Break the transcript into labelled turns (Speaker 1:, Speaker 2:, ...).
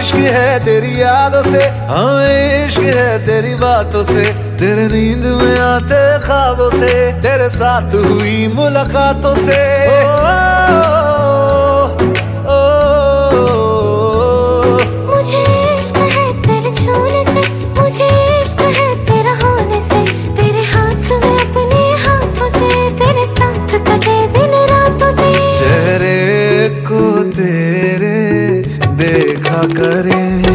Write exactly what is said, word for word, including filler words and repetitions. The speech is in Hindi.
Speaker 1: इश्क है तेरी यादों से, हमें इश्क है तेरी बातों से, तेरे नींद में आते ख्वाबों से, तेरे साथ हुई मुलाकातों से। ओ, ओ, ओ, ओ,
Speaker 2: मुझे इश्क है तेरे छूने से, मुझे इश्क है तेरा होने से, तेरे हाथ में अपने हाथों से, तेरे साथ कटे दिन रातों से।
Speaker 1: चेहरे को तेरे देखा करें